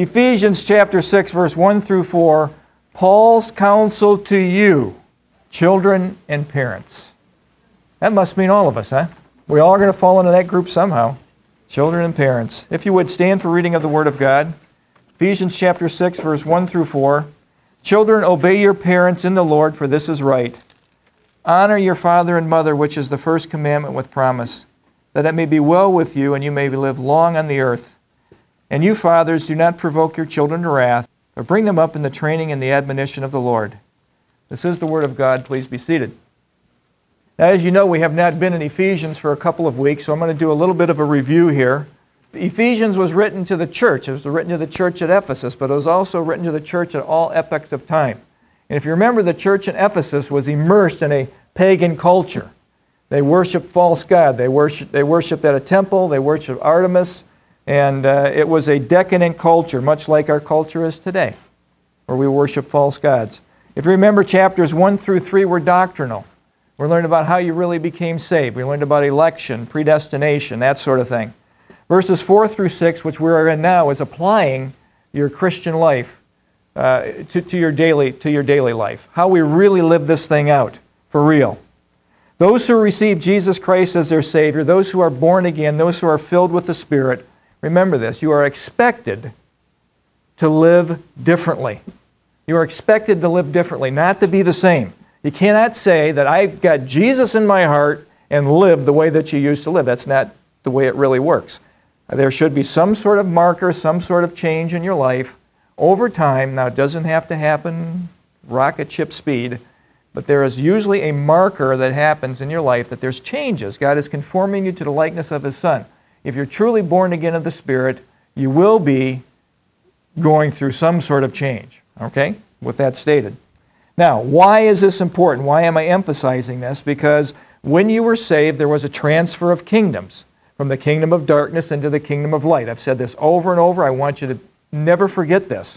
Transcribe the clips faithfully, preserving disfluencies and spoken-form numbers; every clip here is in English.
Ephesians chapter six, verse one through four, Paul's counsel to you, children and parents. That must mean all of us, huh? We all are going to fall into that group somehow. Children and parents. If you would, stand for reading of the Word of God. Ephesians chapter six, verse one through four. Children, obey your parents in the Lord, for this is right. Honor your father and mother, which is the first commandment with promise, that it may be well with you and you may live long on the earth. And you, fathers, do not provoke your children to wrath, but bring them up in the training and the admonition of the Lord. This is the Word of God. Please be seated. Now, as you know, we have not been in Ephesians for a couple of weeks, so I'm going to do a little bit of a review here. Ephesians was written to the church. It was written to the church at Ephesus, but it was also written to the church at all epochs of time. And if you remember, the church in Ephesus was immersed in a pagan culture. They worshiped false god. They worshiped, they worshiped at a temple. They worshiped Artemis. And uh, it was a decadent culture, much like our culture is today, where we worship false gods. If you remember, chapters one through three were doctrinal. We learned about how you really became saved. We learned about election, predestination, that sort of thing. Verses four through six, which we're in now, is applying your Christian life uh, to, to, your daily, to your daily life. How we really live this thing out, for real. Those who receive Jesus Christ as their Savior, those who are born again, those who are filled with the Spirit, remember this, you are expected to live differently. You are expected to live differently, not to be the same. You cannot say that I've got Jesus in my heart and live the way that you used to live. That's not the way it really works. There should be some sort of marker, some sort of change in your life over time. Now, it doesn't have to happen rocket ship speed, but there is usually a marker that happens in your life that there's changes. God is conforming you to the likeness of His Son. If you're truly born again of the Spirit, you will be going through some sort of change, okay, with that stated. Now, why is this important? Why am I emphasizing this? Because when you were saved, there was a transfer of kingdoms from the kingdom of darkness into the kingdom of light. I've said this over and over. I want you to never forget this.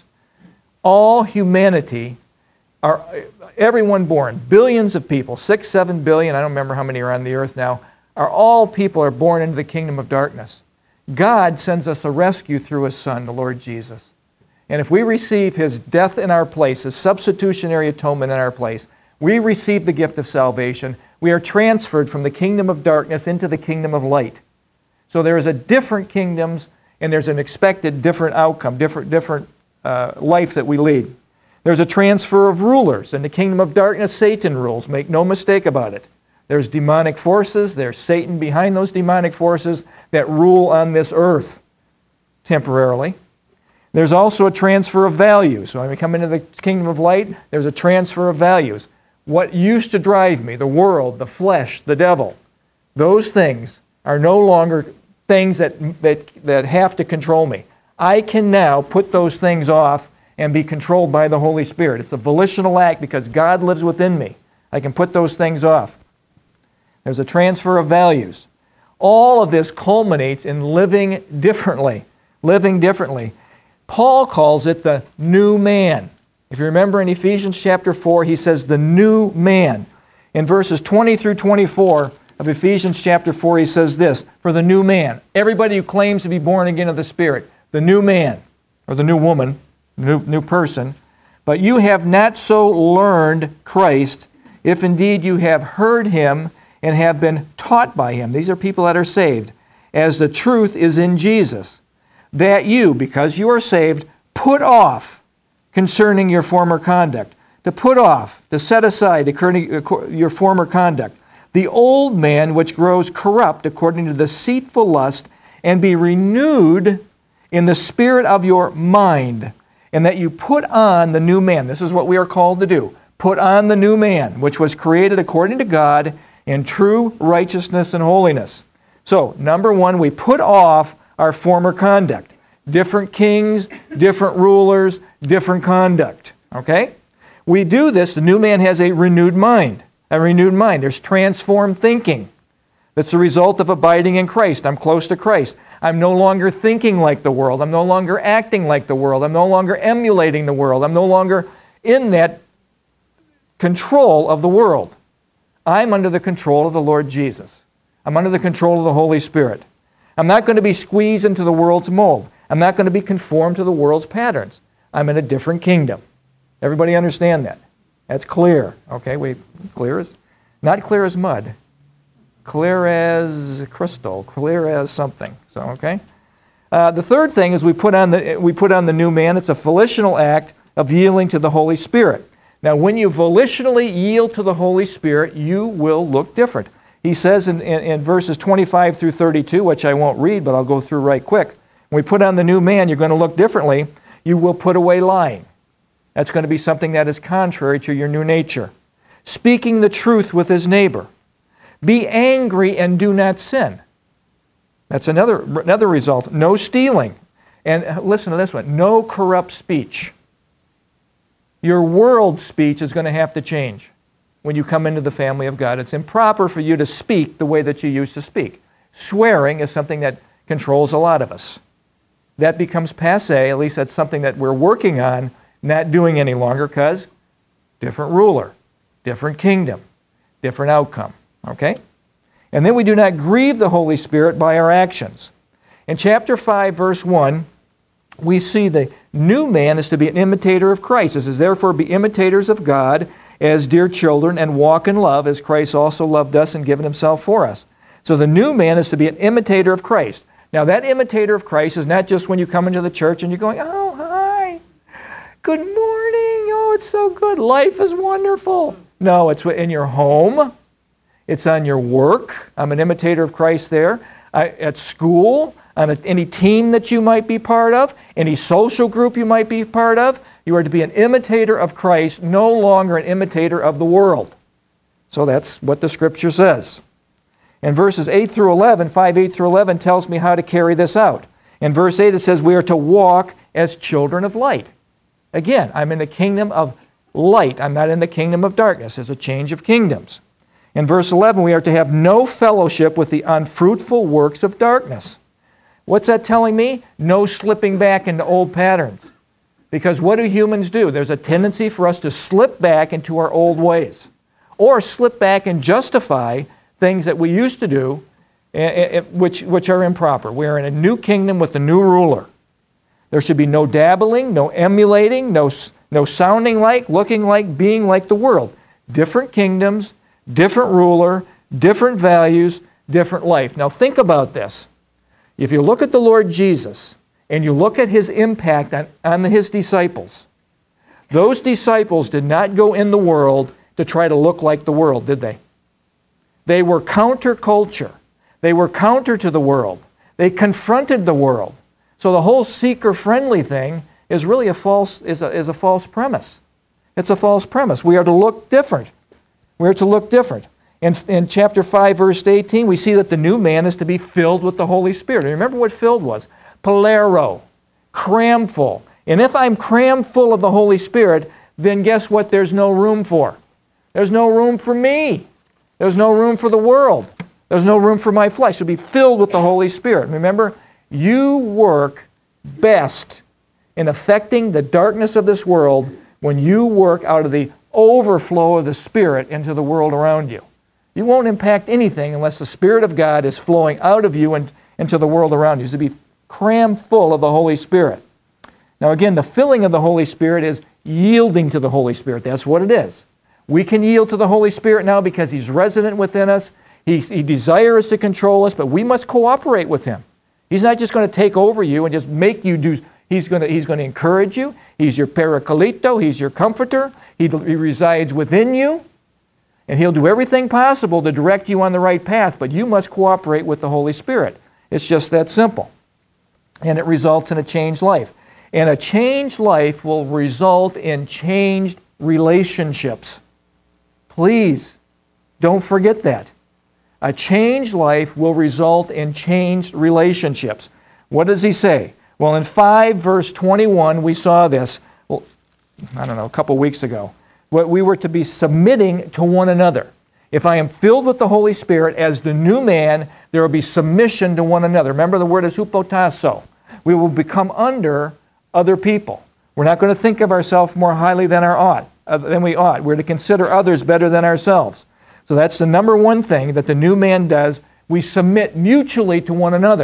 All humanity, are everyone born, billions of people, six, seven billion, I don't remember how many are on the earth now, are all people are born into the kingdom of darkness. God sends us a rescue through His Son, the Lord Jesus. And if we receive His death in our place, His substitutionary atonement in our place, we receive the gift of salvation. We are transferred from the kingdom of darkness into the kingdom of light. So there is a different kingdoms, and there's an expected different outcome, different, different uh, life that we lead. There's a transfer of rulers. In the kingdom of darkness, Satan rules. Make no mistake about it. There's demonic forces. There's Satan behind those demonic forces that rule on this earth temporarily. There's also a transfer of values. So when we come into the kingdom of light, there's a transfer of values. What used to drive me, the world, the flesh, the devil, those things are no longer things that, that, that have to control me. I can now put those things off and be controlled by the Holy Spirit. It's a volitional act because God lives within me. I can put those things off. There's a transfer of values. All of this culminates in living differently. Living differently. Paul calls it the new man. If you remember in Ephesians chapter four, he says the new man. In verses twenty through twenty-four of Ephesians chapter four, he says this, for the new man, everybody who claims to be born again of the Spirit, the new man, or the new woman, new, new person, but you have not so learned Christ, if indeed you have heard Him and have been taught by Him. These are people that are saved, as the truth is in Jesus, that you, because you are saved, put off concerning your former conduct. To put off, to set aside your former conduct. The old man which grows corrupt according to the deceitful lust, and be renewed in the spirit of your mind, and that you put on the new man. This is what we are called to do. Put on the new man, which was created according to God in true righteousness and holiness. So, number one, we put off our former conduct. Different kings, different rulers, different conduct. Okay? We do this, the new man has a renewed mind. A renewed mind. There's transformed thinking. That's the result of abiding in Christ. I'm close to Christ. I'm no longer thinking like the world. I'm no longer acting like the world. I'm no longer emulating the world. I'm no longer in that control of the world. I'm under the control of the Lord Jesus. I'm under the control of the Holy Spirit. I'm not going to be squeezed into the world's mold. I'm not going to be conformed to the world's patterns. I'm in a different kingdom. Everybody understand that? That's clear. Okay, we clear as, not clear as mud. Clear as crystal, clear as something. So, okay? Uh, the third thing is we put on the we put on the new man. It's a volitional act of yielding to the Holy Spirit. Now, when you volitionally yield to the Holy Spirit, you will look different. He says in, in, in verses twenty-five through thirty-two, which I won't read, but I'll go through right quick. When we put on the new man, you're going to look differently. You will put away lying. That's going to be something that is contrary to your new nature. Speaking the truth with his neighbor. Be angry and do not sin. That's another, another result. No stealing. And listen to this one. No corrupt speech. Your world speech is going to have to change when you come into the family of God. It's improper for you to speak the way that you used to speak. Swearing is something that controls a lot of us. That becomes passé. At least that's something that we're working on not doing any longer, because different ruler, different kingdom, different outcome. Okay? And then we do not grieve the Holy Spirit by our actions. In chapter five, verse one, we see the new man is to be an imitator of Christ. It says, therefore be imitators of God as dear children, and walk in love as Christ also loved us and given himself for us. So the new man is to be an imitator of Christ. Now that imitator of Christ is not just when you come into the church and you're going, oh, hi, good morning, oh, it's so good, life is wonderful. No, it's in your home. It's on your work. I'm an imitator of Christ there. I, at school, on a, any team that you might be part of, any social group you might be part of, you are to be an imitator of Christ, no longer an imitator of the world. So that's what the Scripture says. In verses eight through eleven, five, eight through eleven tells me how to carry this out. In verse eight it says we are to walk as children of light. Again, I'm in the kingdom of light. I'm not in the kingdom of darkness. There's a change of kingdoms. In verse eleven, we are to have no fellowship with the unfruitful works of darkness. What's that telling me? No slipping back into old patterns. Because what do humans do? There's a tendency for us to slip back into our old ways. Or slip back and justify things that we used to do, which, which are improper. We're in a new kingdom with a new ruler. There should be no dabbling, no emulating, no, no sounding like, looking like, being like the world. Different kingdoms, different ruler, different values, different life. Now think about this. If you look at the Lord Jesus and you look at his impact on, on his disciples, those disciples did not go in the world to try to look like the world, did they? They were counterculture. They were counter to the world. They confronted the world. So the whole seeker-friendly thing is really a false, is a, is a false premise. It's a false premise. We are to look different. We are to look different. In, in chapter five, verse eighteen, we see that the new man is to be filled with the Holy Spirit. And remember what filled was? Polero, cram full. And if I'm crammed full of the Holy Spirit, then guess what there's no room for? There's no room for me. There's no room for the world. There's no room for my flesh. To be filled with the Holy Spirit. Remember, you work best in affecting the darkness of this world when you work out of the overflow of the Spirit into the world around you. You won't impact anything unless the Spirit of God is flowing out of you and into the world around you. So be crammed full of the Holy Spirit. Now again, the filling of the Holy Spirit is yielding to the Holy Spirit. That's what it is. We can yield to the Holy Spirit now because He's resident within us. He, he desires to control us, but we must cooperate with Him. He's not just going to take over you and just make you do. He's going to, he's going to encourage you. He's your Parakalito. He's your comforter. He, he resides within you. And He'll do everything possible to direct you on the right path, but you must cooperate with the Holy Spirit. It's just that simple. And it results in a changed life. And a changed life will result in changed relationships. Please, don't forget that. A changed life will result in changed relationships. What does he say? Well, in five, verse twenty-one, we saw this, well, I don't know, a couple weeks ago. What we were to be submitting to one another. If I am filled with the Holy Spirit as the new man, there will be submission to one another. Remember, the word is hupotasso. We will become under other people. We're not going to think of ourselves more highly than our ought, uh, than we ought. We're to consider others better than ourselves. So that's the number one thing that the new man does. We submit mutually to one another.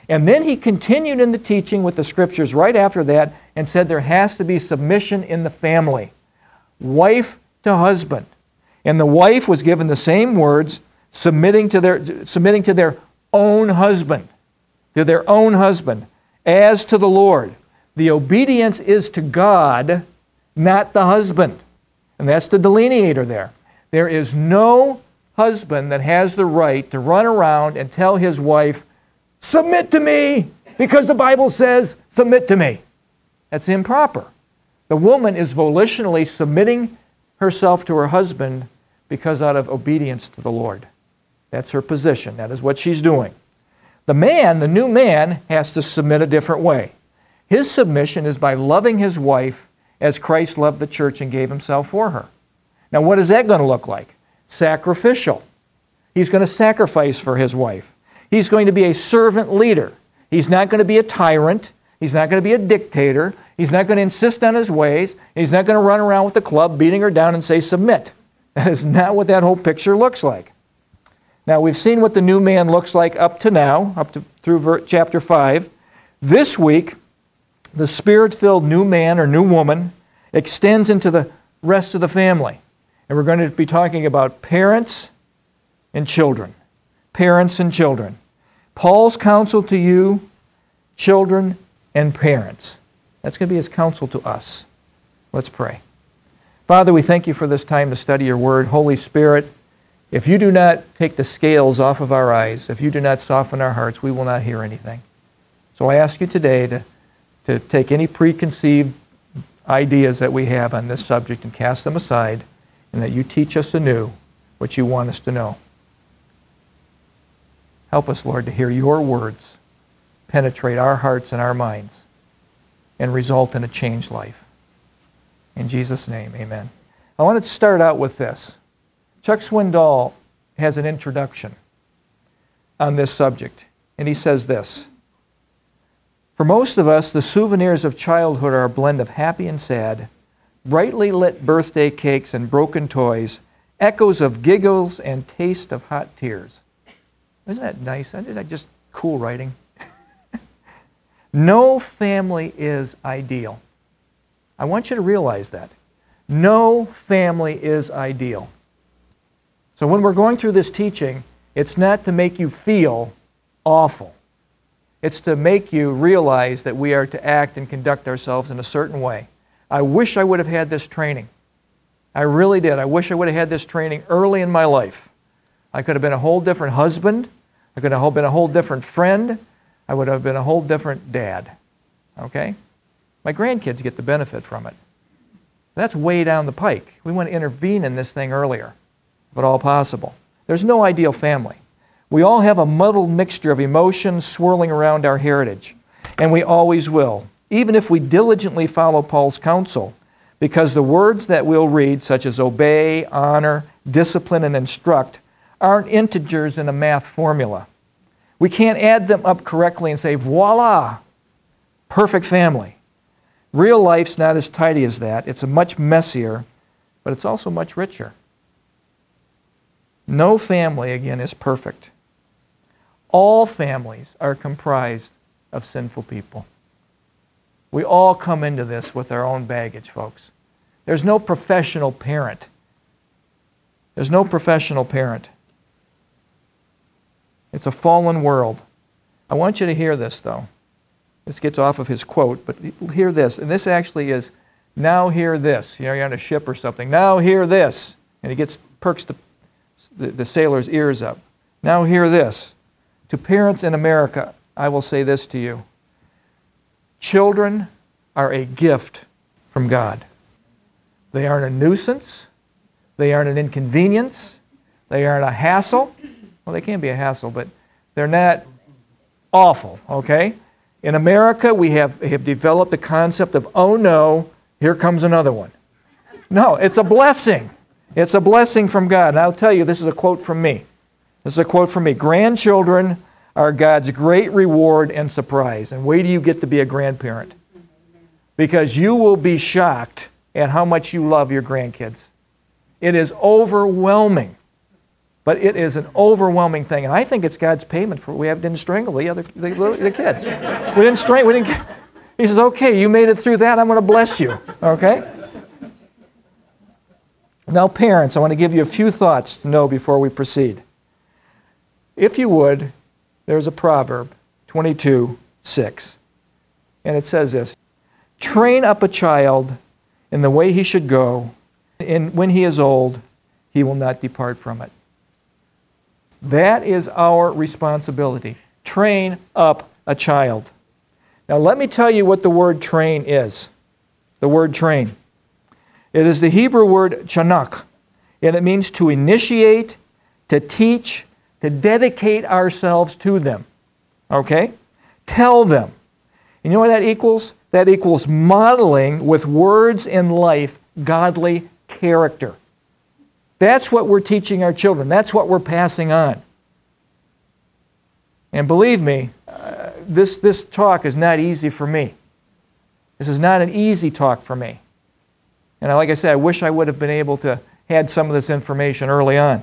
And then he continued in the teaching with the scriptures right after that and said there has to be submission in the family. Wife to husband. And the wife was given the same words, submitting to their, submitting to their own husband. To their own husband. As to the Lord. The obedience is to God, not the husband. And that's the delineator there. There is no husband that has the right to run around and tell his wife, submit to me, because the Bible says, submit to me. That's improper. The woman is volitionally submitting herself to her husband because out of obedience to the Lord. That's her position. That is what she's doing. The man, the new man, has to submit a different way. His submission is by loving his wife as Christ loved the church and gave himself for her. Now, what is that going to look like? Sacrificial. He's going to sacrifice for his wife. He's going to be a servant leader. He's not going to be a tyrant. He's not going to be a dictator. He's not going to insist on his ways. He's not going to run around with a club beating her down and say, submit. That is not what that whole picture looks like. Now, we've seen what the new man looks like up to now, up to through chapter five. This week, the Spirit-filled new man or new woman extends into the rest of the family. And we're going to be talking about parents and children. Parents and children. Paul's counsel to you, children and parents. That's going to be his counsel to us. Let's pray. Father, we thank you for this time to study your word. Holy Spirit, if you do not take the scales off of our eyes, if you do not soften our hearts, we will not hear anything. So I ask you today to, to take any preconceived ideas that we have on this subject and cast them aside, and that you teach us anew what you want us to know. Help us, Lord, to hear your words penetrate our hearts and our minds and result in a changed life. In Jesus' name, amen. I want to start out with this. Chuck Swindoll has an introduction on this subject, and he says this: for most of us, the souvenirs of childhood are a blend of happy and sad, brightly lit birthday cakes and broken toys, echoes of giggles and taste of hot tears. Isn't that nice? Isn't that just cool writing? No family is ideal. I want you to realize that. No family is ideal. So when we're going through this teaching, it's not to make you feel awful. It's to make you realize that we are to act and conduct ourselves in a certain way. I wish I would have had this training. I really did. I wish I would have had this training early in my life. I could have been a whole different husband. I could have been a whole different friend. I would have been a whole different dad. Okay? My grandkids get the benefit from it. That's way down the pike. We want to intervene in this thing earlier, if at all possible. There's no ideal family. We all have a muddled mixture of emotions swirling around our heritage, and we always will, even if we diligently follow Paul's counsel, because the words that we'll read, such as obey, honor, discipline, and instruct, aren't integers in a math formula. We can't add them up correctly and say, voila, perfect family. Real life's not as tidy as that. It's much messier, but it's also much richer. No family, again, is perfect. All families are comprised of sinful people. We all come into this with our own baggage, folks. There's no professional parent. There's no professional parent. It's a fallen world. I want you to hear this, though. This gets off of his quote, but hear this. And this actually is, now hear this. You know, you're on a ship or something. Now hear this. And he gets, perks the, the, the sailor's ears up. Now hear this. To parents in America, I will say this to you. Children are a gift from God. They aren't a nuisance. They aren't an inconvenience. They aren't a hassle. Well, they can be a hassle, but they're not awful, okay? In America, we have, have developed the concept of, oh no, here comes another one. No, it's a blessing. It's a blessing from God. And I'll tell you, this is a quote from me. This is a quote from me. Grandchildren are God's great reward and surprise. And wait till you get to be a grandparent. Because you will be shocked at how much you love your grandkids. It is overwhelming. But it is an overwhelming thing, and I think it's God's payment for it. We have, didn't strangle the other the, the kids. We didn't strangle. We didn't. He says, "Okay, you made it through that. I'm going to bless you." Okay. Now, parents, I want to give you a few thoughts to know before we proceed. If you would, there's a proverb, twenty-two six, and it says this: "Train up a child in the way he should go, and when he is old, he will not depart from it." That is our responsibility. Train up a child. Now let me tell you what the word train is. The word train. It is the Hebrew word chanach, and it means to initiate, to teach, to dedicate ourselves to them. Okay? Tell them. You know what that equals? That equals modeling with words in life godly character. That's what we're teaching our children. That's what we're passing on. And believe me, uh, this, this talk is not easy for me. This is not an easy talk for me. And like I said, I wish I would have been able to had some of this information early on.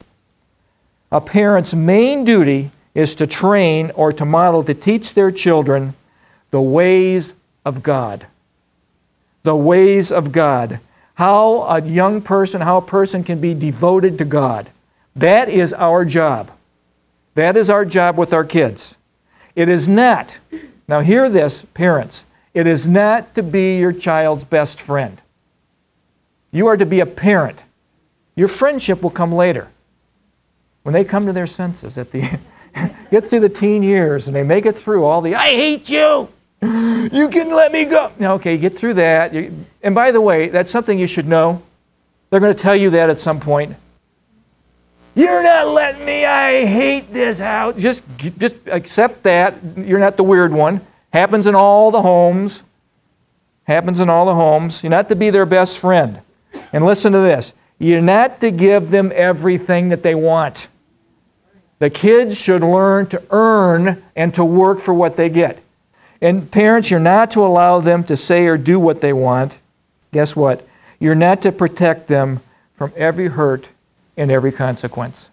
A parent's main duty is to train or to model, to teach their children the ways of God. The ways of God. How a young person, how a person can be devoted to God. That is our job. That is our job with our kids. It is not, now hear this, parents, it is not to be your child's best friend. You are to be a parent. Your friendship will come later. When they come to their senses at the get through the teen years and they make it through all the, "I hate you! You can let me go." Now, okay, get through that. And by the way, that's something you should know. They're going to tell you that at some point. "You're not letting me. I hate this house." Just, just accept that. You're not the weird one. Happens in all the homes. Happens in all the homes. You're not to be their best friend. And listen to this. You're not to give them everything that they want. The kids should learn to earn and to work for what they get. And parents, you're not to allow them to say or do what they want. Guess what? You're not to protect them from every hurt and every consequence.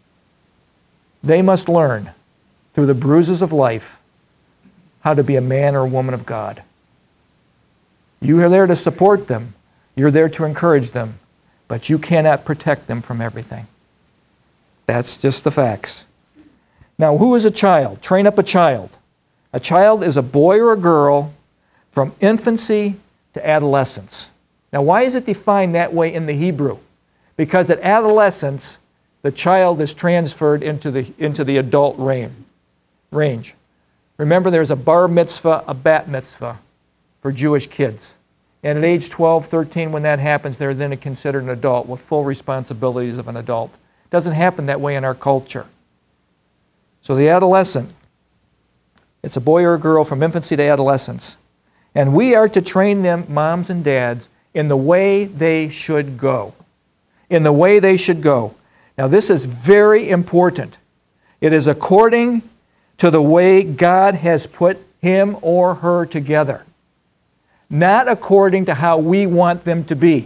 They must learn through the bruises of life how to be a man or a woman of God. You are there to support them. You're there to encourage them. But you cannot protect them from everything. That's just the facts. Now, who is a child? Train up a child. A child is a boy or a girl from infancy to adolescence. Now, why is it defined that way in the Hebrew? Because at adolescence, the child is transferred into the, into the adult range. Remember, there's a bar mitzvah, a bat mitzvah for Jewish kids. And at age twelve, thirteen, when that happens, they're then considered an adult with full responsibilities of an adult. It doesn't happen that way in our culture. So the adolescent, it's a boy or a girl from infancy to adolescence. And we are to train them, moms and dads, in the way they should go. In the way they should go. Now this is very important. It is according to the way God has put him or her together. Not according to how we want them to be.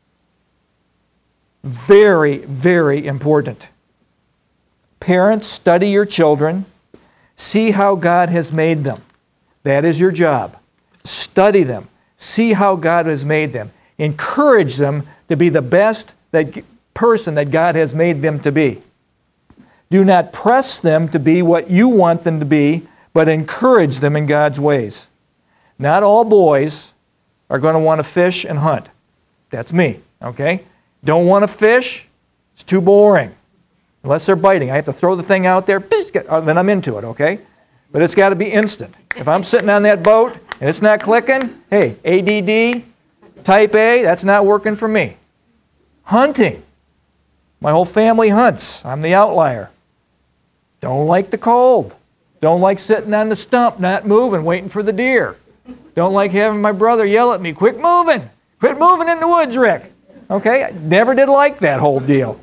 Very, very important. Parents, study your children. See how God has made them. That is your job. Study them. See how God has made them. Encourage them to be the best that person that God has made them to be. Do not press them to be what you want them to be, but encourage them in God's ways. Not all boys are going to want to fish and hunt. That's me, okay? Don't want to fish? It's too boring. Unless they're biting. I have to throw the thing out there, then I'm into it, okay? But it's got to be instant. If I'm sitting on that boat and it's not clicking, hey, A D D, type A, that's not working for me. Hunting. My whole family hunts. I'm the outlier. Don't like the cold. Don't like sitting on the stump, not moving, waiting for the deer. Don't like having my brother yell at me, "Quit moving! Quit moving in the woods, Rick!" Okay? I never did like that whole deal.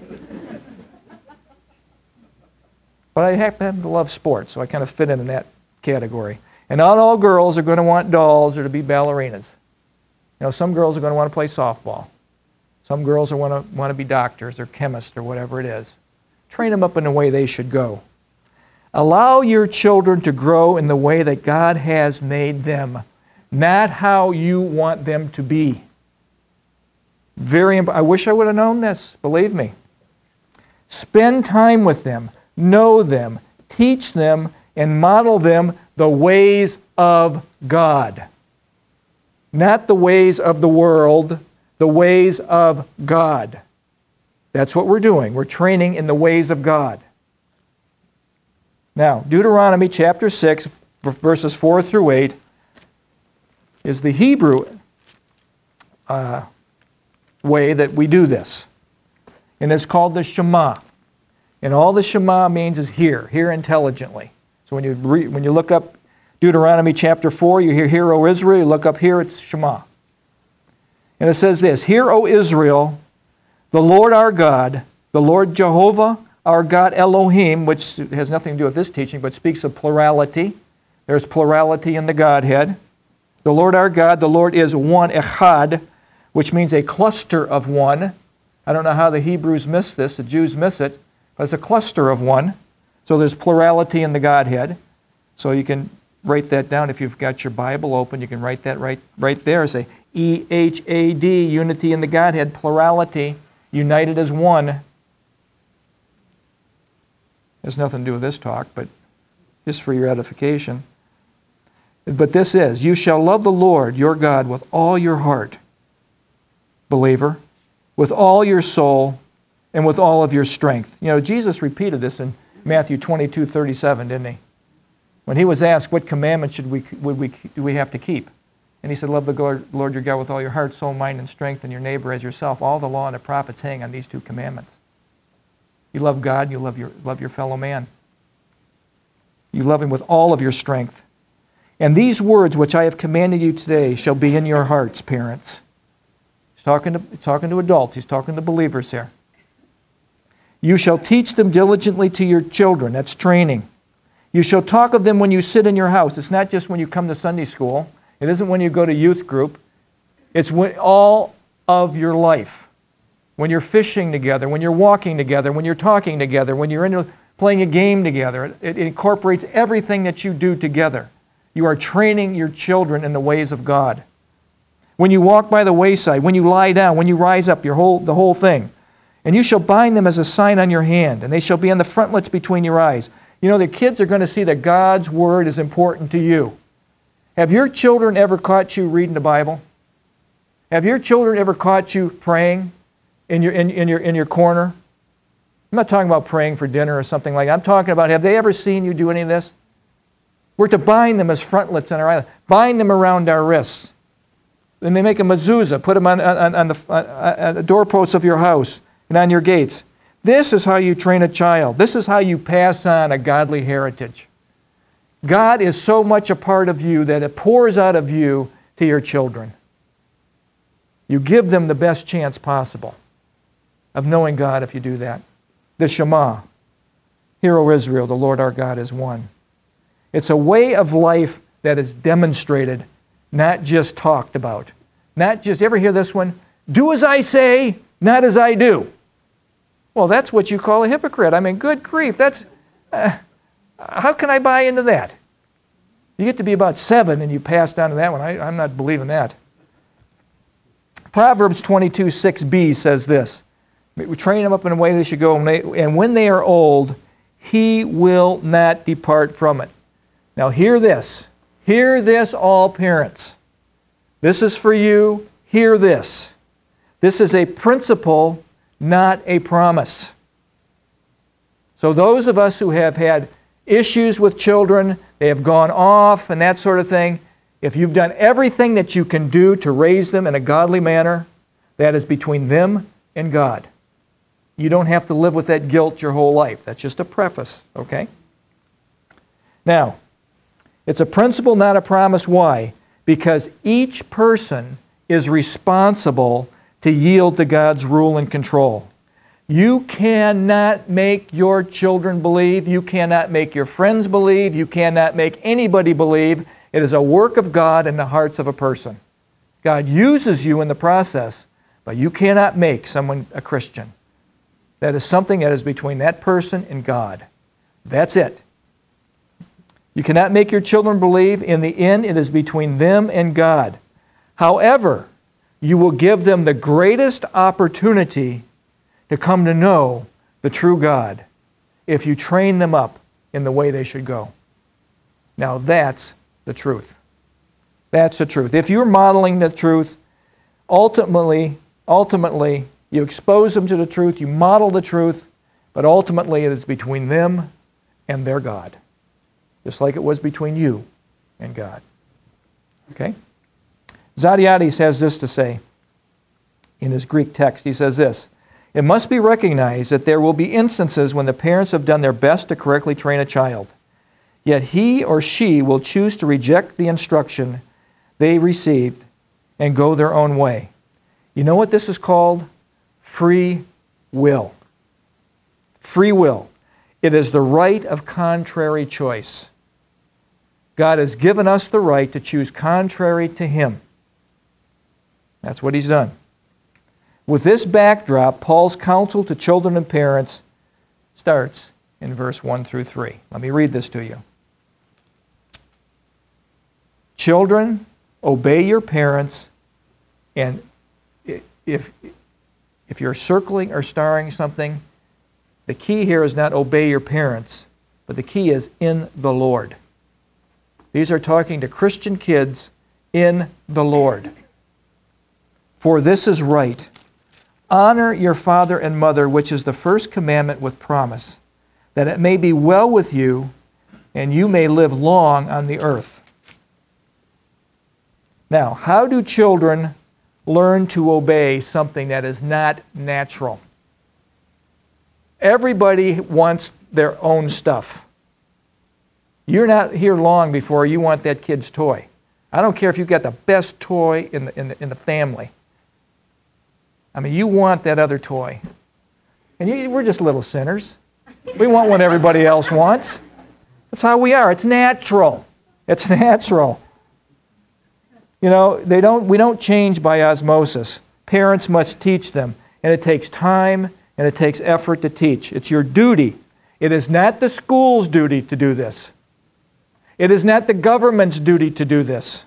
But I happen to love sports, so I kind of fit in that category. And not all girls are going to want dolls or to be ballerinas. You know, some girls are going to want to play softball. Some girls are want to want to be doctors or chemists or whatever it is. Train them up in the way they should go. Allow your children to grow in the way that God has made them, not how you want them to be. Very imp- I wish I would have known this, believe me. Spend time with them, know them, teach them, and model them the ways of God. Not the ways of the world, the ways of God. That's what we're doing. We're training in the ways of God. Now, Deuteronomy chapter six, verses four through eight, is the Hebrew uh, way that we do this. And it's called the Shema. And all the Shema means is hear, hear intelligently. So when you re- when you look up Deuteronomy chapter four, you hear, Hear, O Israel. You look up here, it's Shema. And it says this, Hear, O Israel, the Lord our God, the Lord Jehovah, our God Elohim, which has nothing to do with this teaching, but speaks of plurality. There's plurality in the Godhead. The Lord our God, the Lord is one, echad, which means a cluster of one. I don't know how the Hebrews miss this, the Jews miss it, but it's a cluster of one. So there's plurality in the Godhead. So you can write that down if you've got your Bible open. You can write that right, right there. Say E H A D, unity in the Godhead, plurality, united as one. Has nothing to do with this talk, but just for your edification. But this is, you shall love the Lord your God with all your heart, believer, with all your soul, and with all of your strength. You know, Jesus repeated this in Matthew twenty-two thirty-seven, didn't he? When he was asked, what commandments should we, would we, do we have to keep? And he said, love the Lord, Lord your God with all your heart, soul, mind, and strength, and your neighbor as yourself. All the law and the prophets hang on these two commandments. You love God, you love your, love your fellow man. You love him with all of your strength. And these words which I have commanded you today shall be in your hearts, parents. He's talking to, he's talking to adults. He's talking to believers here. You shall teach them diligently to your children. That's training. You shall talk of them when you sit in your house. It's not just when you come to Sunday school. It isn't when you go to youth group. It's when, all of your life. When you're fishing together, when you're walking together, when you're talking together, when you're in, playing a game together. It, it incorporates everything that you do together. You are training your children in the ways of God. When you walk by the wayside, when you lie down, when you rise up, your whole, the whole thing. And you shall bind them as a sign on your hand, and they shall be on the frontlets between your eyes. You know, the kids are going to see that God's Word is important to you. Have your children ever caught you reading the Bible? Have your children ever caught you praying in your, in, in your, in your corner? I'm not talking about praying for dinner or something like that. I'm talking about, have they ever seen you do any of this? We're to bind them as frontlets on our eyelids. Bind them around our wrists. Then they make a mezuzah. Put them on, on, on, the, on the doorposts of your house and on your gates. This is how you train a child. This is how you pass on a godly heritage. God is so much a part of you that it pours out of you to your children. You give them the best chance possible of knowing God if you do that. The Shema. Hear, O Israel, the Lord our God is one. It's a way of life that is demonstrated, not just talked about. Not just, ever hear this one? Do as I say, not as I do. Well, that's what you call a hypocrite. I mean, good grief. That's, uh, how can I buy into that? You get to be about seven and you pass down to that one. I, I'm not believing that. Proverbs twenty-two six b says this. We train them up in a way they should go, and, they, and when they are old, he will not depart from it. Now hear this. Hear this, all parents. This is for you. Hear this. This is a principle, not a promise. So those of us who have had issues with children, they have gone off and that sort of thing, if you've done everything that you can do to raise them in a godly manner, that is between them and God. You don't have to live with that guilt your whole life. That's just a preface, okay? Now, it's a principle, not a promise. Why? Because each person is responsible to yield to God's rule and control. You cannot make your children believe. You cannot make your friends believe. You cannot make anybody believe. It is a work of God in the hearts of a person. God uses you in the process, but you cannot make someone a Christian. That is something that is between that person and God. That's it. You cannot make your children believe. In the end, it is between them and God. However, you will give them the greatest opportunity to come to know the true God if you train them up in the way they should go. Now that's the truth. That's the truth. If you're modeling the truth, ultimately, ultimately, you expose them to the truth, you model the truth, but ultimately it is between them and their God. Just like it was between you and God. Okay? Zadiades has this to say in his Greek text. He says this, "It must be recognized that there will be instances when the parents have done their best to correctly train a child. Yet he or she will choose to reject the instruction they received and go their own way. You know what this is called? Free will. Free will. It is the right of contrary choice. God has given us the right to choose contrary to Him. That's what He's done. With this backdrop, Paul's counsel to children and parents starts in verse one through three. Let me read this to you. Children, obey your parents, and if, if you're circling or starring something, the key here is not obey your parents, but the key is in the Lord. These are talking to Christian kids in the Lord. For this is right. Honor your father and mother, which is the first commandment with promise, that it may be well with you and you may live long on the earth. Now, how do children learn to obey something that is not natural? Everybody wants their own stuff. You're not here long before you want that kid's toy. I don't care if you've got the best toy in the, in the, in the family. I mean, you want that other toy. And you, we're just little sinners. We want what everybody else wants. That's how we are. It's natural. It's natural. You know, they don't, we don't change by osmosis. Parents must teach them. And it takes time and it takes effort to teach. It's your duty. It is not the school's duty to do this. It is not the government's duty to do this.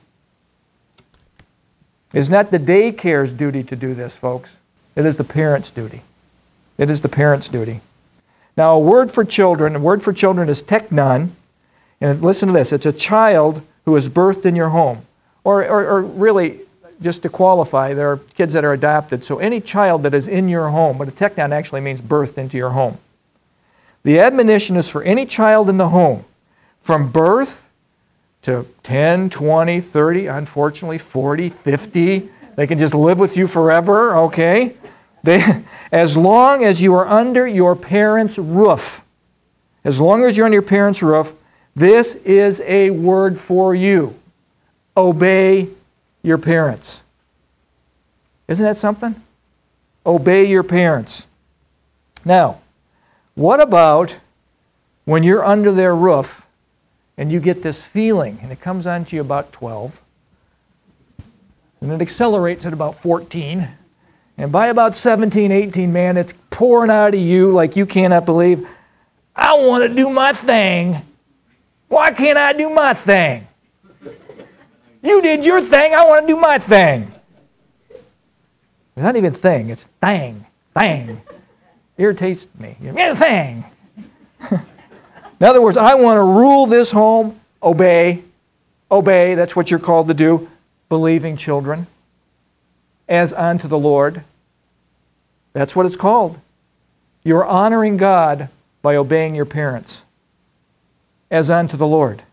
It is not the daycare's duty to do this, folks. It is the parent's duty. It is the parent's duty. Now, a word for children, a word for children is teknon. And listen to this. It's a child who is birthed in your home. Or, or, or really, just to qualify, there are kids that are adopted. So any child that is in your home, but a teknon actually means birthed into your home. The admonition is for any child in the home, from birth to ten, twenty, thirty, unfortunately forty, fifty. They can just live with you forever, okay? They, as long as you are under your parents' roof, as long as you're under your parents' roof, this is a word for you. Obey your parents. Isn't that something? Obey your parents. Now, what about when you're under their roof and you get this feeling, and it comes on to you about twelve, and it accelerates at about fourteen, and by about seventeen, eighteen, man, it's pouring out of you like you cannot believe, I want to do my thing. Why can't I do my thing? You did your thing, I want to do my thing. It's not even thing, it's thing, thing. Irritates me. Yeah, thing. In other words, I want to rule this home, obey, obey, that's what you're called to do, believing children, as unto the Lord. That's what it's called. You're honoring God by obeying your parents, as unto the Lord.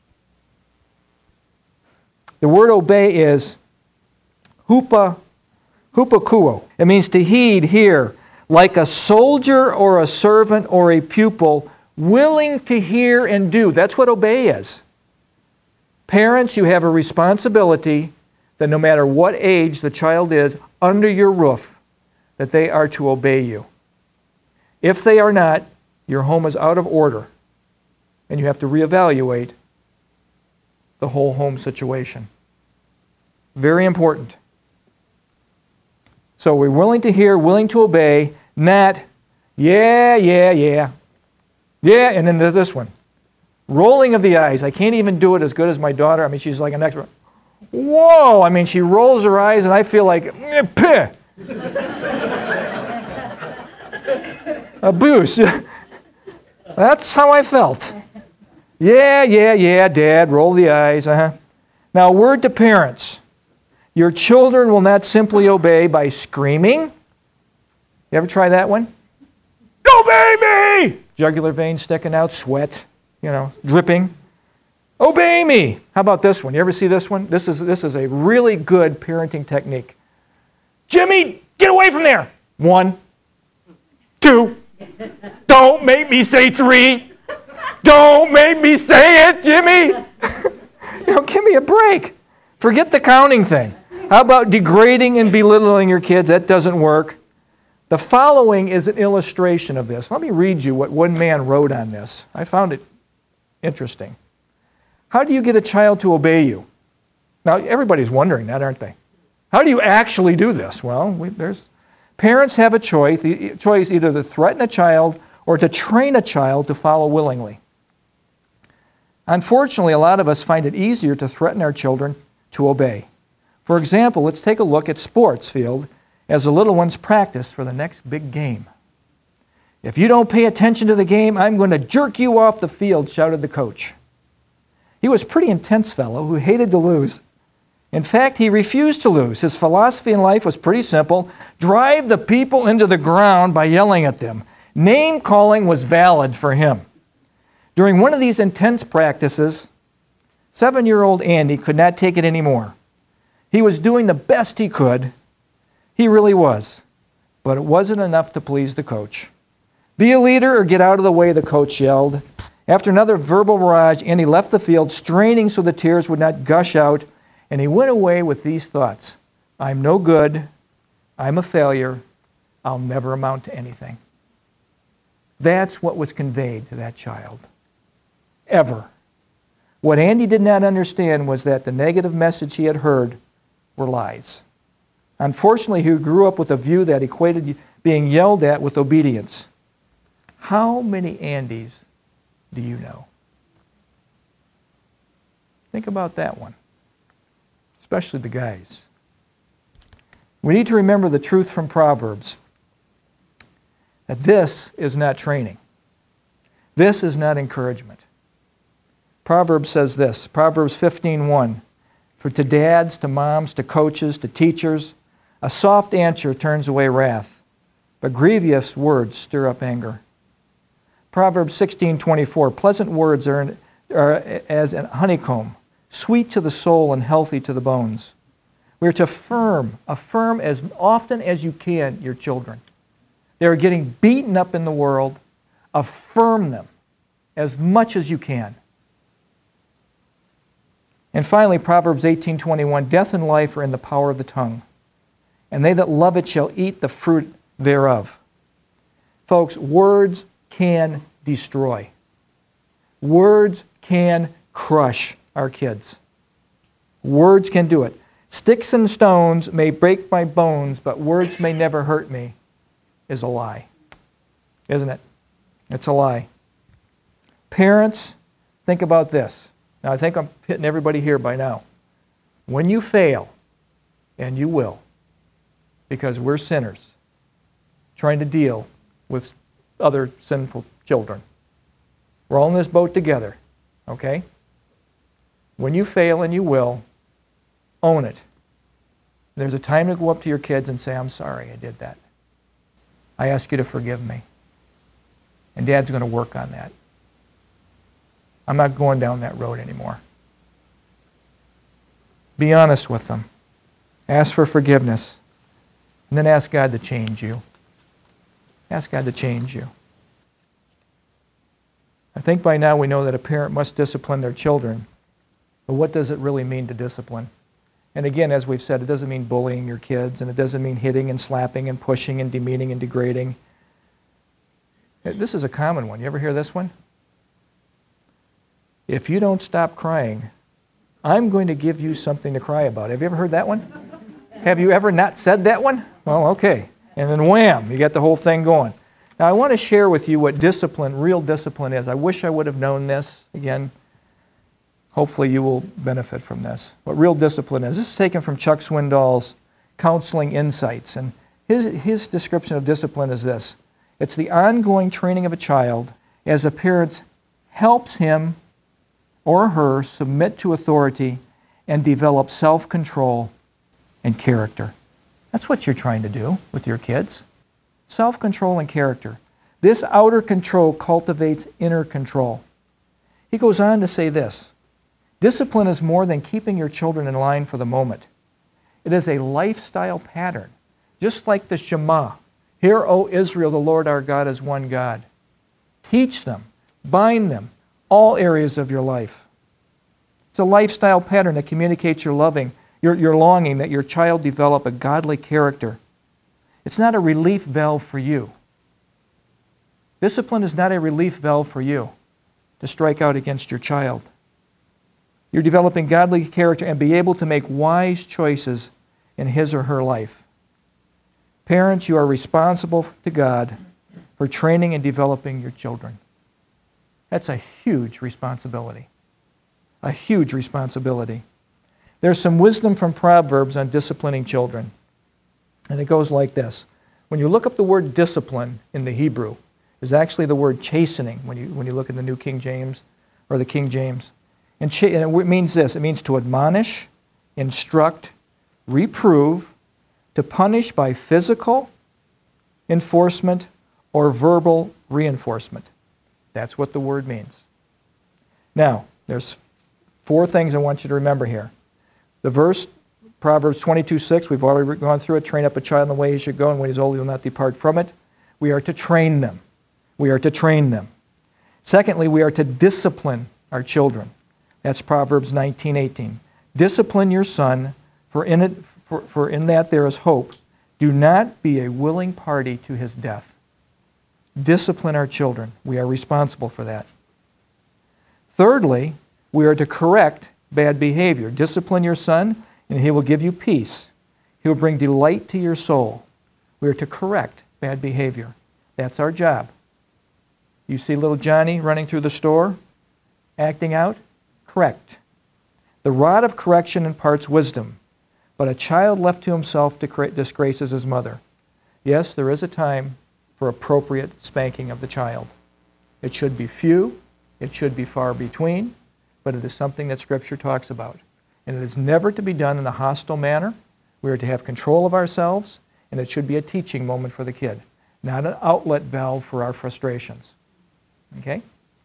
The word obey is hupa, hupakuo. It means to heed, hear, like a soldier or a servant or a pupil, willing to hear and do. That's what obey is. Parents, you have a responsibility that no matter what age the child is under your roof, that they are to obey you. If they are not, your home is out of order, and you have to reevaluate the whole home situation. Very important. So we're willing to hear, willing to obey, not Yeah, yeah, yeah. Yeah, and then this one. Rolling of the eyes. I can't even do it as good as my daughter. I mean, she's like an expert. Whoa! I mean, she rolls her eyes, and I feel like, eh, abuse. That's how I felt. Yeah, yeah, yeah, Dad, roll the eyes. Uh-huh. Now, word to parents. Your children will not simply obey by screaming. You ever try that one? Obey me! Jugular vein sticking out, sweat, you know, dripping. Obey me! How about this one? You ever see this one? This is, this is a really good parenting technique. Jimmy, get away from there! One, two, don't make me say three. Don't make me say it, Jimmy! You know, give me a break. Forget the counting thing. How about degrading and belittling your kids? That doesn't work. The following is an illustration of this. Let me read you what one man wrote on this. I found it interesting. How do you get a child to obey you? Now, everybody's wondering that, aren't they? How do you actually do this? Well, we, there's parents have a choice, choice either to threaten a child or to train a child to follow willingly. Unfortunately, a lot of us find it easier to threaten our children to obey. For example, let's take a look at sports field as the little ones practice for the next big game. If you don't pay attention to the game, I'm going to jerk you off the field, shouted the coach. He was a pretty intense fellow who hated to lose. In fact, he refused to lose. His philosophy in life was pretty simple. Drive the people into the ground by yelling at them. Name-calling was valid for him. During one of these intense practices, seven-year-old Andy could not take it anymore. He was doing the best he could. He really was. But it wasn't enough to please the coach. Be a leader or get out of the way, the coach yelled. After another verbal barrage, Andy left the field, straining so the tears would not gush out, and he went away with these thoughts. I'm no good. I'm a failure. I'll never amount to anything. That's what was conveyed to that child. Ever. What Andy did not understand was that the negative message he had heard were lies. Unfortunately, he grew up with a view that equated being yelled at with obedience. How many Andys do you know? Think about that one, especially the guys. We need to remember the truth from Proverbs, that this is not training. This is not encouragement. Proverbs says this, Proverbs fifteen one, for to dads, to moms, to coaches, to teachers, a soft answer turns away wrath, but grievous words stir up anger. Proverbs sixteen twenty-four, pleasant words are, are as a honeycomb, sweet to the soul and healthy to the bones. We are to affirm, affirm as often as you can your children. They are getting beaten up in the world. Affirm them as much as you can. And finally, Proverbs eighteen twenty-one, death and life are in the power of the tongue, and they that love it shall eat the fruit thereof. Folks, words can destroy. Words can crush our kids. Words can do it. Sticks and stones may break my bones, but words may never hurt me, is a lie. Isn't it? It's a lie. Parents, think about this. Now, I think I'm hitting everybody here by now. When you fail, and you will, because we're sinners, trying to deal with other sinful children. We're all in this boat together, okay? When you fail, and you will, own it. There's a time to go up to your kids and say, I'm sorry I did that. I ask you to forgive me. And Dad's going to work on that. I'm not going down that road anymore. Be honest with them. Ask for forgiveness. And then ask God to change you. Ask God to change you. I think by now we know that a parent must discipline their children. But what does it really mean to discipline? And again, as we've said, it doesn't mean bullying your kids, and it doesn't mean hitting and slapping and pushing and demeaning and degrading. This is a common one. You ever hear this one? If you don't stop crying, I'm going to give you something to cry about. Have you ever heard that one? Have you ever not said that one? Well, okay. And then wham, you got the whole thing going. Now I want to share with you what discipline, real discipline is. I wish I would have known this. Again, hopefully you will benefit from this. What real discipline is. This is taken from Chuck Swindoll's Counseling Insights. And his, his description of discipline is this. It's the ongoing training of a child as a parent helps him or her submit to authority and develop self-control and character. That's what you're trying to do with your kids. Self-control and character. This outer control cultivates inner control. He goes on to say this. Discipline is more than keeping your children in line for the moment. It is a lifestyle pattern, just like the Shema. Hear, O Israel, the Lord our God is one God. Teach them, bind them, all areas of your life. It's a lifestyle pattern that communicates your loving, your, your longing that your child develop a godly character. It's not a relief valve for you. Discipline is not a relief valve for you to strike out against your child. You're developing godly character and be able to make wise choices in his or her life. Parents, you are responsible to God for training and developing your children. That's a huge responsibility. A huge responsibility. There's some wisdom from Proverbs on disciplining children. And it goes like this. When you look up the word discipline in the Hebrew, is actually the word chastening when you, when you look in the New King James or the King James. And, cha- and it means this. It means to admonish, instruct, reprove, to punish by physical enforcement or verbal reinforcement. That's what the word means. Now, there's four things I want you to remember here. The verse, Proverbs twenty-two six, we've already gone through it. Train up a child in the way he should go, and when he's old, he will not depart from it. We are to train them. We are to train them. Secondly, we are to discipline our children. That's Proverbs nineteen eighteen. Discipline your son, for in, it, for, for in that there is hope. Do not be a willing party to his death. Discipline our children. We are responsible for that. Thirdly, we are to correct bad behavior. Discipline your son, and he will give you peace. He will bring delight to your soul. We are to correct bad behavior. That's our job. You see little Johnny running through the store, acting out? Correct. The rod of correction imparts wisdom, but a child left to himself disgraces his mother. Yes, there is a time for appropriate spanking of the child. It should be few, it should be far between, but it is something that Scripture talks about. And it is never to be done in a hostile manner. We are to have control of ourselves, and it should be a teaching moment for the kid, not an outlet valve for our frustrations. Okay?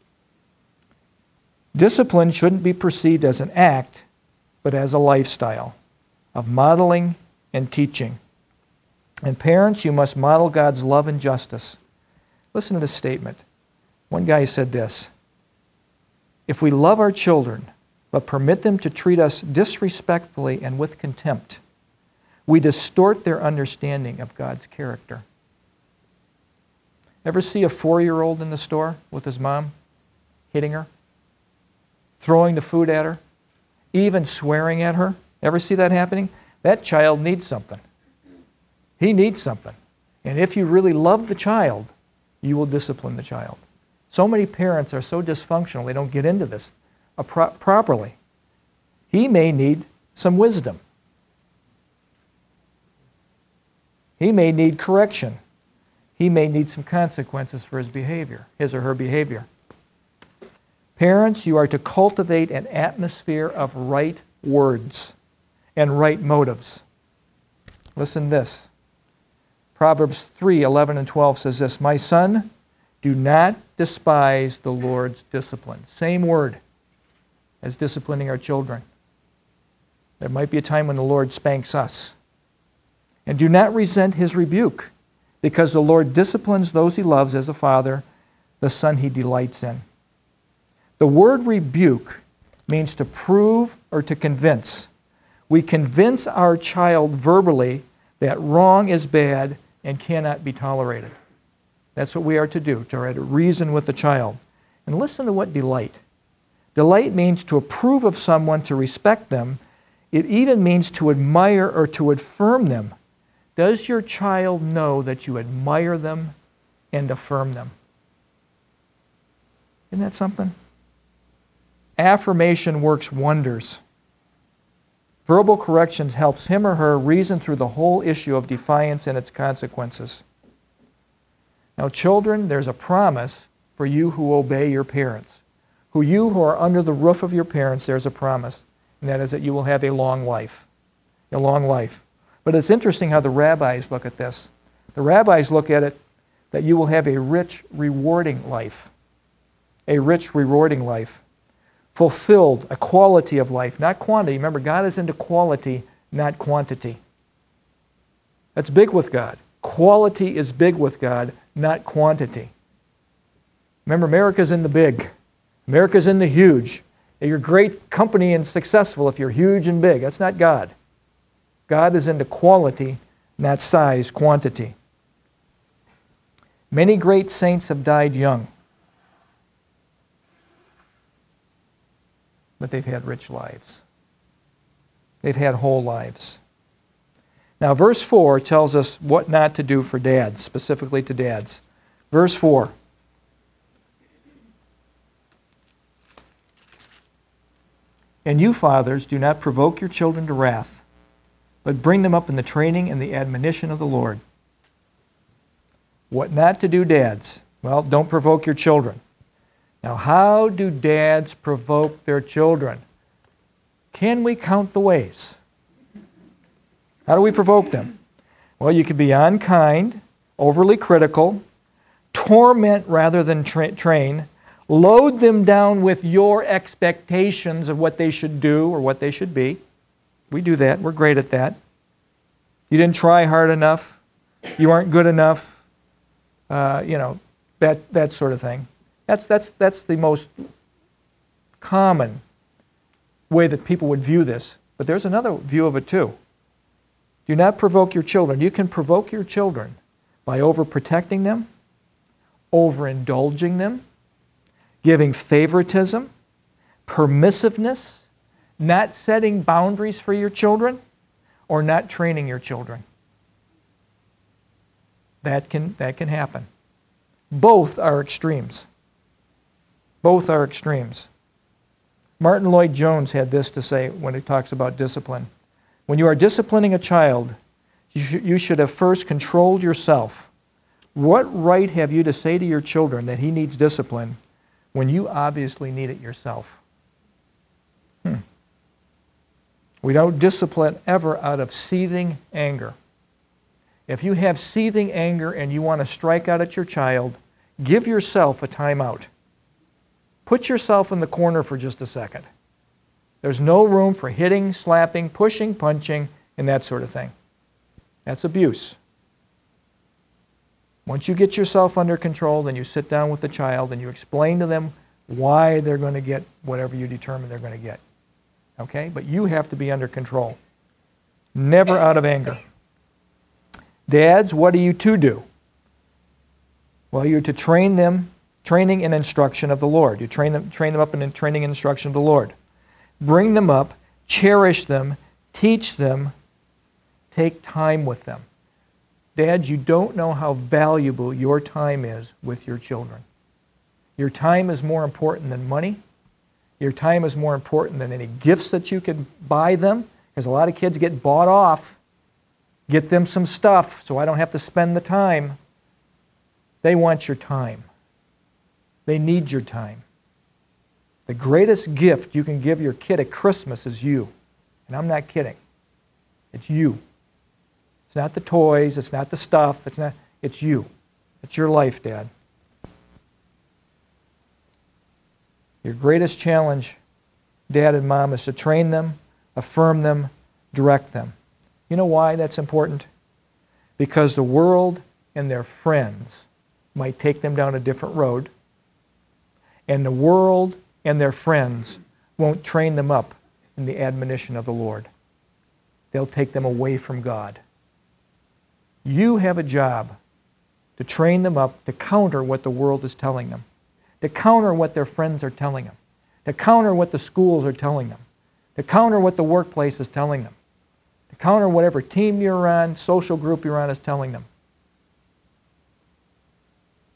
Discipline shouldn't be perceived as an act, but as a lifestyle of modeling and teaching. And parents, you must model God's love and justice. Listen to this statement. One guy said this. If we love our children, but permit them to treat us disrespectfully and with contempt, we distort their understanding of God's character. Ever see a four-year-old in the store with his mom hitting her, throwing the food at her, even swearing at her? Ever see that happening? That child needs something. He needs something. And if you really love the child, you will discipline the child. So many parents are so dysfunctional, they don't get into this uh, pro- properly. He may need some wisdom. He may need correction. He may need some consequences for his behavior, his or her behavior. Parents, you are to cultivate an atmosphere of right words and right motives. Listen to this. Proverbs three eleven and twelve says this, my son, do not despise the Lord's discipline. Same word as disciplining our children. There might be a time when the Lord spanks us. And do not resent his rebuke, because the Lord disciplines those he loves as a father, the son he delights in. The word rebuke means to prove or to convince. We convince our child verbally that wrong is bad and cannot be tolerated. That's what we are to do, to try to reason with the child. And listen to what delight. Delight means to approve of someone, to respect them. It even means to admire or to affirm them. Does your child know that you admire them and affirm them. Isn't that something? Affirmation works wonders. Verbal corrections helps him or her reason through the whole issue of defiance and its consequences. Now, children, there's a promise for you who obey your parents. Who you who are under the roof of your parents, there's a promise, and that is that you will have a long life. A long life. But it's interesting how the rabbis look at this. The rabbis look at it that you will have a rich, rewarding life. A rich, rewarding life. Fulfilled, a quality of life, not quantity. Remember, God is into quality, not quantity. That's big with God. Quality is big with God, not quantity. Remember, America's in the big. America's in the huge. You're great company and successful if you're huge and big. That's not God. God is into quality, not size, quantity. Many great saints have died young, but they've had rich lives. They've had whole lives. Now, verse four tells us what not to do for dads, specifically to dads. Verse four. And you, fathers, do not provoke your children to wrath, but bring them up in the training and the admonition of the Lord. What not to do, dads? Well, don't provoke your children. Now, how do dads provoke their children? Can we count the ways? How do we provoke them? Well, you could be unkind, overly critical, torment rather than tra- train, load them down with your expectations of what they should do or what they should be. We do that. We're great at that. You didn't try hard enough. You aren't good enough. Uh, you know, that, that sort of thing. That's, that's, that's the most common way that people would view this. But there's another view of it too. Do not provoke your children. You can provoke your children by overprotecting them, overindulging them, giving favoritism, permissiveness, not setting boundaries for your children, or not training your children. That can, that can happen. Both are extremes. Both are extremes. Martin Lloyd-Jones had this to say when he talks about discipline. When you are disciplining a child, you, sh- you should have first controlled yourself. What right have you to say to your children that he needs discipline when you obviously need it yourself? Hmm. We don't discipline ever out of seething anger. If you have seething anger and you want to strike out at your child, give yourself a timeout. Put yourself in the corner for just a second. There's no room for hitting, slapping, pushing, punching, and that sort of thing. That's abuse. Once you get yourself under control, then you sit down with the child and you explain to them why they're going to get whatever you determine they're going to get. Okay? But you have to be under control. Never out of anger. Dads, what are you to do? Well, you're to train them, training and instruction of the Lord. You train them, train them up in training and instruction of the Lord. Bring them up, cherish them, teach them, take time with them. Dads, you don't know how valuable your time is with your children. Your time is more important than money. Your time is more important than any gifts that you can buy them, because a lot of kids get bought off. Get them some stuff so I don't have to spend the time. They want your time. They need your time. The greatest gift you can give your kid at Christmas is you. And I'm not kidding. It's you. It's not the toys. It's not the stuff. It's not. It's you. It's your life, Dad. Your greatest challenge, Dad and Mom, is to train them, affirm them, direct them. You know why that's important? Because the world and their friends might take them down a different road, and the world and their friends won't train them up in the admonition of the Lord. They'll take them away from God. You have a job to train them up to counter what the world is telling them, to counter what their friends are telling them, to counter what the schools are telling them, to counter what the workplace is telling them, to counter whatever team you're on, social group you're on is telling them.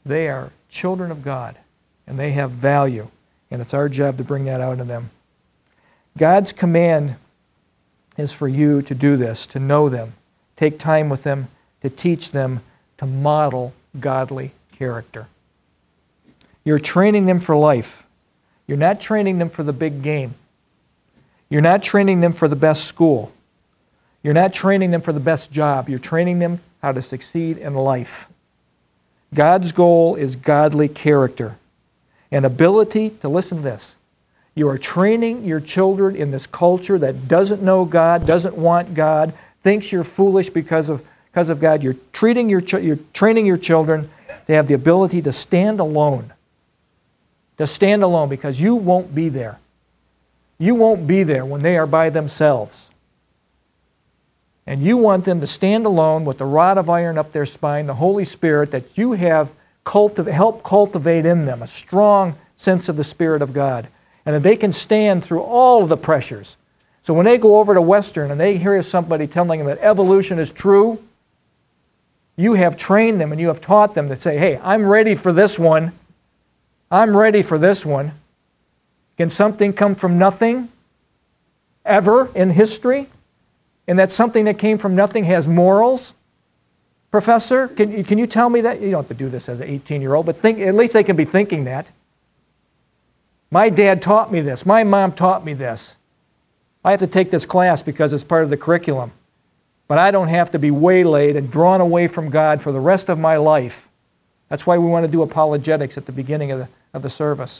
They are children of God, and they have value, and it's our job to bring that out in them. God's command is for you to do this, to know them, take time with them, to teach them, to model godly character. You're training them for life. You're not training them for the big game. You're not training them for the best school. You're not training them for the best job. You're training them how to succeed in life. God's goal is godly character and ability to listen to this. You are training your children in this culture that doesn't know God, doesn't want God, thinks you're foolish because of, because of God. You're, treating your, you're training your children to have the ability to stand alone. To stand alone, because you won't be there. You won't be there when they are by themselves. And you want them to stand alone with the rod of iron up their spine, the Holy Spirit that you have cultiv- helped cultivate in them, a strong sense of the Spirit of God. And that they can stand through all of the pressures. So when they go over to Western and they hear somebody telling them that evolution is true, you have trained them and you have taught them to say, hey, I'm ready for this one. I'm ready for this one. Can something come from nothing ever in history? And that something that came from nothing has morals? Professor, can you, can you tell me that? You don't have to do this as an eighteen-year-old, but think, at least they can be thinking that. My dad taught me this. My mom taught me this. I have to take this class because it's part of the curriculum. But I don't have to be waylaid and drawn away from God for the rest of my life. That's why we want to do apologetics at the beginning of the, of the service.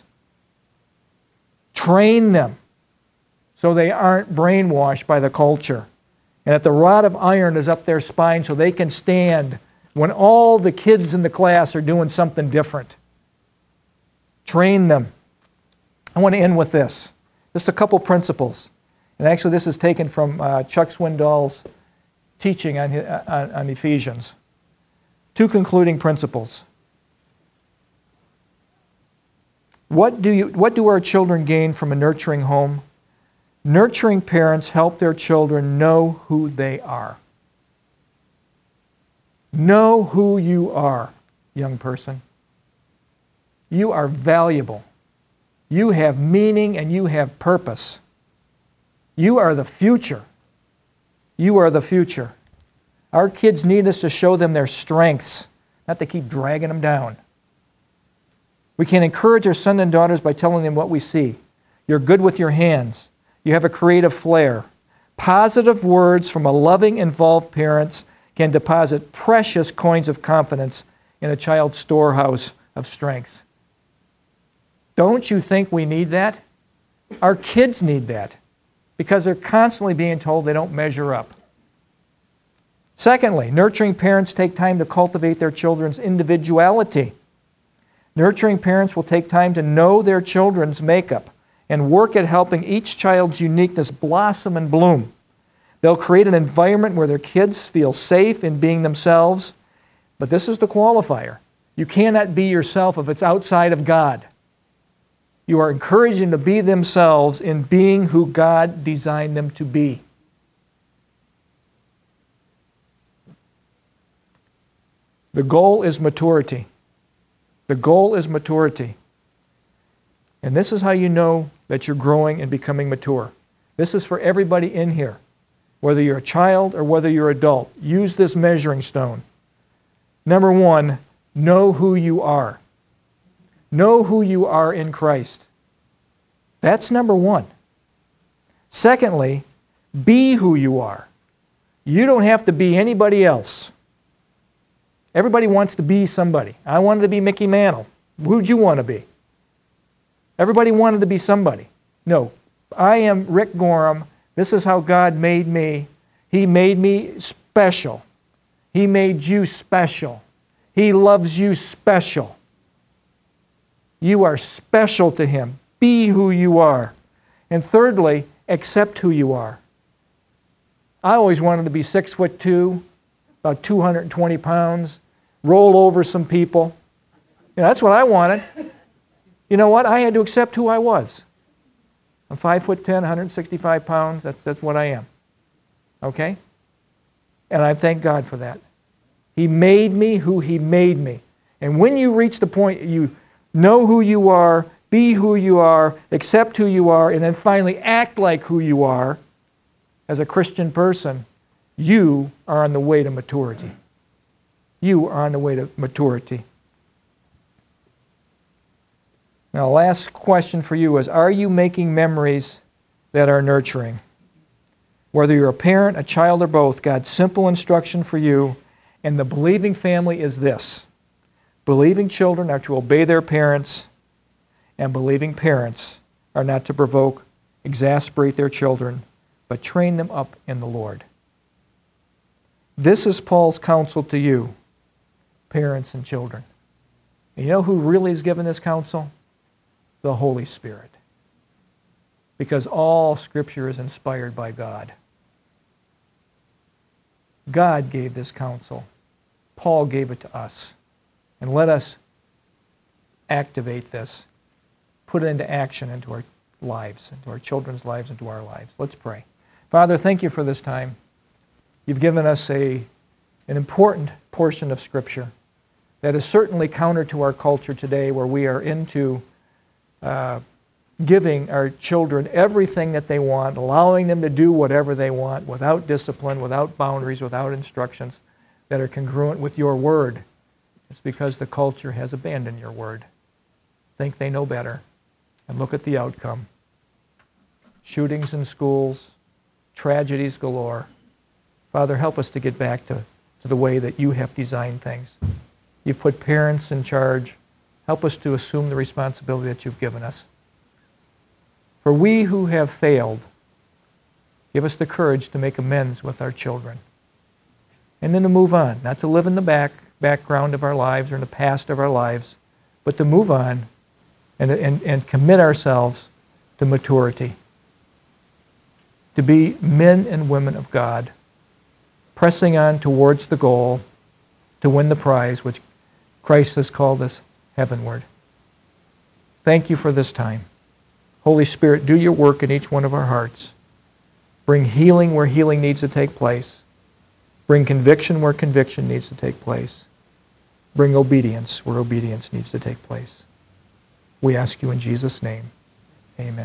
Train them so they aren't brainwashed by the culture. And that the rod of iron is up their spine so they can stand when all the kids in the class are doing something different. Train them. I want to end with this. Just a couple principles. And actually this is taken from uh, Chuck Swindoll's teaching on, on, on Ephesians. Two concluding principles. What do, you, what do our children gain from a nurturing home? Nurturing parents help their children know who they are. Know who you are, young person. You are valuable. You have meaning and you have purpose. You are the future. You are the future. Our kids need us to show them their strengths, not to keep dragging them down. We can encourage our sons and daughters by telling them what we see. You're good with your hands. You have a creative flair. Positive words from a loving, involved parent can deposit precious coins of confidence in a child's storehouse of strength. Don't you think we need that? Our kids need that because they're constantly being told they don't measure up. Secondly, nurturing parents take time to cultivate their children's individuality. Nurturing parents will take time to know their children's makeup and work at helping each child's uniqueness blossom and bloom. They'll create an environment where their kids feel safe in being themselves. But this is the qualifier. You cannot be yourself if it's outside of God. You are encouraging them to be themselves in being who God designed them to be. The goal is maturity. The goal is maturity. And this is how you know that you're growing and becoming mature. This is for everybody in here. Whether you're a child or whether you're an adult, use this measuring stone. Number one, know who you are. Know who you are in Christ. That's number one. Secondly, be who you are. You don't have to be anybody else. Everybody wants to be somebody. I wanted to be Mickey Mantle. Who'd you want to be? Everybody wanted to be somebody. No, I am Rick Gorham. This is how God made me. He made me special. He made you special. He loves you special. You are special to Him. Be who you are. And thirdly, accept who you are. I always wanted to be six foot two, about two hundred twenty pounds, roll over some people. You know, that's what I wanted. You know what? I had to accept who I was. I'm five foot ten, one hundred sixty-five pounds. That's, that's what I am. Okay? And I thank God for that. He made me who He made me. And when you reach the point you know who you are, be who you are, accept who you are, and then finally act like who you are as a Christian person, you are on the way to maturity. You are on the way to maturity. Now, last question for you is, are you making memories that are nurturing? Whether you're a parent, a child, or both, God's simple instruction for you and the believing family is this. Believing children are to obey their parents, and believing parents are not to provoke, exasperate their children, but train them up in the Lord. This is Paul's counsel to you, parents and children. And you know who really is given this counsel? The Holy Spirit. Because all Scripture is inspired by God. God gave this counsel. Paul gave it to us. And let us activate this, put it into action into our lives, into our children's lives, into our lives. Let's pray. Father, thank you for this time. You've given us a, an important portion of Scripture that is certainly counter to our culture today, where we are into uh, giving our children everything that they want, allowing them to do whatever they want without discipline, without boundaries, without instructions that are congruent with your word. It's because the culture has abandoned your word. Think they know better. And look at the outcome. Shootings in schools, tragedies galore. Father, help us to get back to, to the way that you have designed things. You've put parents in charge. Help us to assume the responsibility that you've given us. For we who have failed, give us the courage to make amends with our children. And then to move on, not to live in the back background of our lives or in the past of our lives, but to move on and, and, and commit ourselves to maturity. To be men and women of God, pressing on towards the goal to win the prize which Christ has called us heavenward. Thank you for this time. Holy Spirit, do your work in each one of our hearts. Bring healing where healing needs to take place. Bring conviction where conviction needs to take place. Bring obedience where obedience needs to take place. We ask you in Jesus' name. Amen.